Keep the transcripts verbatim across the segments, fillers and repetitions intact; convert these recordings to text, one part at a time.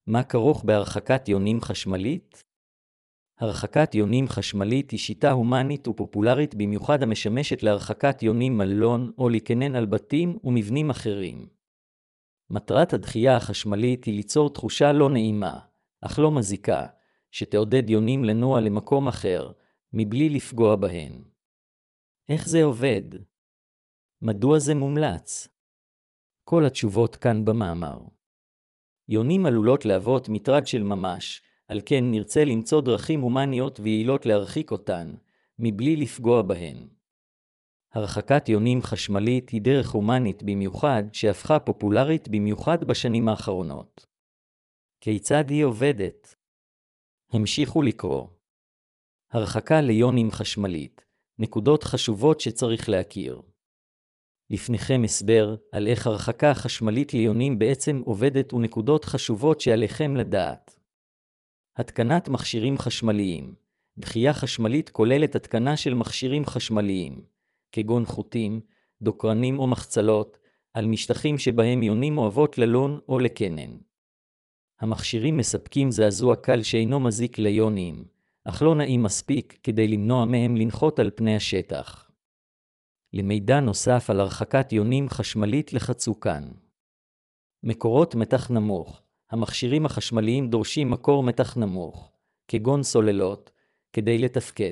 מה כרוך בהרחקת יונים חשמלית? הרחקת יונים חשמלית היא שיטה הומנית ופופולרית במיוחד המשמשת להרחקת יונים מלון או לקנן על בתים ומבנים אחרים. מטרת הדחייה החשמלית היא ליצור תחושה לא נעימה, אך לא מזיקה, שתעודד יונים לנוע למקום אחר, מבלי לפגוע בהן. איך זה עובד? מדוע זה מומלץ? כל התשובות כאן במאמר. יונים עלולות להוות מטרד של ממש, על כן נרצה למצוא דרכים הומניות ויעילות להרחיק אותן, מבלי לפגוע בהן. הרחקת יונים חשמלית היא דרך הומנית במיוחד שהפכה פופולרית במיוחד בשנים האחרונות. כיצד היא עובדת? המשיכו לקרוא. הרחקה ליונים חשמלית, נקודות חשובות שצריך להכיר. לפניכם הסבר על איך הרחקה חשמלית ליונים בעצם עובדת ונקודות חשובות שעליכם לדעת. התקנת מכשירים חשמליים. דחייה חשמלית כוללת התקנה של מכשירים חשמליים, כגון חוטים, דוקרנים או מחצלות, על משטחים שבהם יונים אוהבות ללון או לקנן. המכשירים מספקים זעזוע קל שאינו מזיק ליונים, אך לא נעים מספיק כדי למנוע מהם לנחות על פני השטח. למידע נוסף על הרחקת יונים חשמלית לחצו כאן. מקורות מתח נמוך. המכשירים החשמליים דורשים מקור מתח נמוך, כגון סוללות, כדי לתפקד.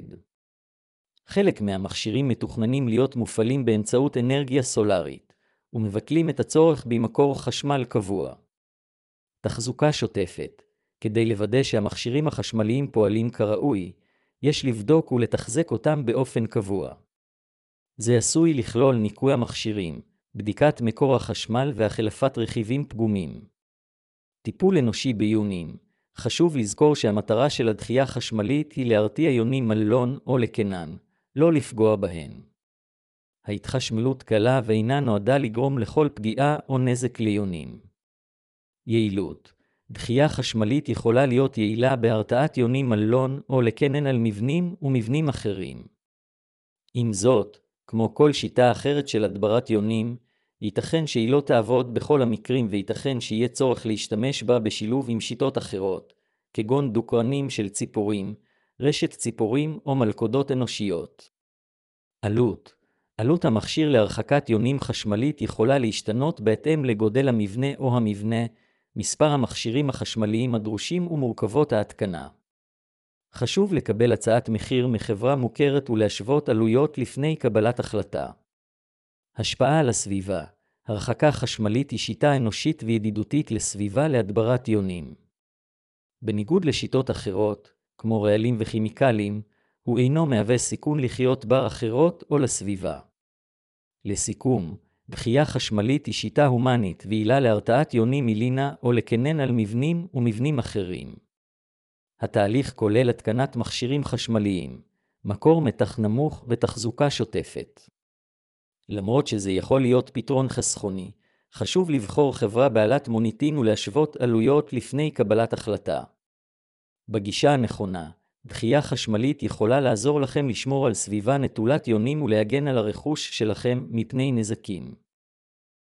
חלק מהמכשירים מתוכננים להיות מופעלים באמצעות אנרגיה סולרית, ומבטלים את הצורך במקור חשמל קבוע. תחזוקה שוטפת. כדי לוודא שהמכשירים החשמליים פועלים כראוי, יש לבדוק ולתחזק אותם באופן קבוע. זה עשוי לכלול ניקוי המכשירים, בדיקת מקור החשמל והחלפת רכיבים פגומים. טיפול אנושי ביונים. חשוב לזכור שהמטרה של הדחייה החשמלית היא להרתיע יונים מלון או לקנן, לא לפגוע בהן. ההתחשמלות קלה ואינה נועדה לגרום לכל פגיעה או נזק ליונים. יעילות. דחייה חשמלית יכולה להיות יעילה בהרתעת יונים מלון או לקנן על מבנים ומבנים אחרים. עם זאת, כמו כל שיטה אחרת של הדברת יונים, ייתכן שהיא לא תעבוד בכל המקרים וייתכן שיהיה צורך להשתמש בה בשילוב עם שיטות אחרות, כגון דוקרנים של ציפורים, רשת ציפורים או מלכודות אנושיות. עלות. עלות המכשיר להרחקת יונים חשמלית יכולה להשתנות בהתאם לגודל המבנה או המבנה, מספר המכשירים החשמליים הדרושים ומורכבות ההתקנה. חשוב לקבל הצעת מחיר מחברה מוכרת ולהשוות עלויות לפני קבלת החלטה. השפעה על הסביבה. הרחקה חשמלית היא שיטה אנושית וידידותית לסביבה להדברת יונים. בניגוד לשיטות אחרות, כמו רעלים וכימיקלים, הוא אינו מהווה סיכון לחיות בר אחרות או לסביבה. לסיכום, דחייה חשמלית היא שיטה הומנית ועילה להרתעת יונים מלינה או לקנן על מבנים ומבנים אחרים. התהליך כולל התקנת מכשירים חשמליים, מקור מתח נמוך ותחזוקה שוטפת. למרות שזה יכול להיות פתרון חסכוני, חשוב לבחור חברה בעלת מוניטין ולהשוות עלויות לפני קבלת החלטה. בגישה הנכונה, דחייה חשמלית יכולה לעזור לכם לשמור על סביבה נטולת יונים ולהגן על הרכוש שלכם מפני נזקים.